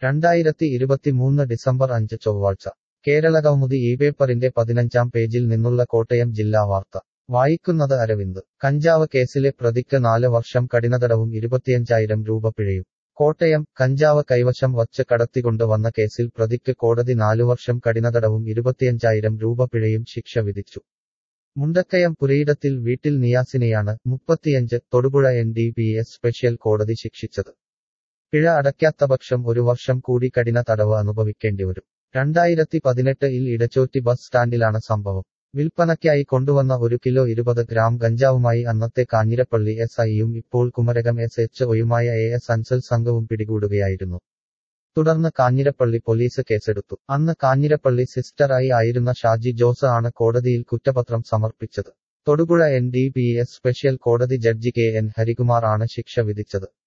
2023 December 5 ചൊവ്വാഴ്ച കേരളകൗമുദി പേപ്പറിന്റെ 15-ാം പേജിൽ നിന്നുള്ള കോട്ടയം ജില്ലാ വാർത്ത വായിക്കുന്നത് അരവിന്ദ്. കഞ്ചാവ് കേസിലെ പ്രതിക്ക് 4 വർഷം കഠിനതടവും 25,000 രൂപ പിഴയും. കോട്ടയം. കഞ്ചാവ് കൈവശം വച്ച് കടത്തിക്കൊണ്ട് വന്ന കേസിൽ പ്രതിക്ക് കോടതി 4 വർഷം കഠിനതടവും 25,000 രൂപ പിഴയും ശിക്ഷ വിധിച്ചു. മുണ്ടക്കയം പുരയിടത്തിൽ വീട്ടിൽ നിയാസിനെയാണ് 35 തൊടുപുഴ NDPS സ്പെഷ്യൽ കോടതി ശിക്ഷിച്ചത്. പിഴ അടയ്ക്കാത്തപക്ഷം 1 വർഷം കൂടി കഠിന തടവ് അനുഭവിക്കേണ്ടിവരും. 2018-ൽ ഇടച്ചോറ്റി ബസ് സ്റ്റാൻഡിലാണ് സംഭവം. വിൽപ്പനയ്ക്കായി കൊണ്ടുവന്ന 1 കിലോ 20 ഗ്രാം ഗഞ്ചാവുമായി അന്നത്തെ കാഞ്ഞിരപ്പള്ളി SIയും ഇപ്പോൾ കുമരകം SHOയുമായ AS അൻസൽ സംഘവും പിടികൂടുകയായിരുന്നു. തുടർന്ന് കാഞ്ഞിരപ്പള്ളി പോലീസ് കേസെടുത്തു. അന്ന് കാഞ്ഞിരപ്പള്ളി സിസ്റ്റർ ആയിരുന്ന ഷാജി ജോസ് ആണ് കോടതിയിൽ കുറ്റപത്രം സമർപ്പിച്ചത്. തൊടുപുഴ NDPS സ്പെഷ്യൽ കോടതി ജഡ്ജി KN ഹരികുമാർ ആണ് ശിക്ഷ വിധിച്ചത്.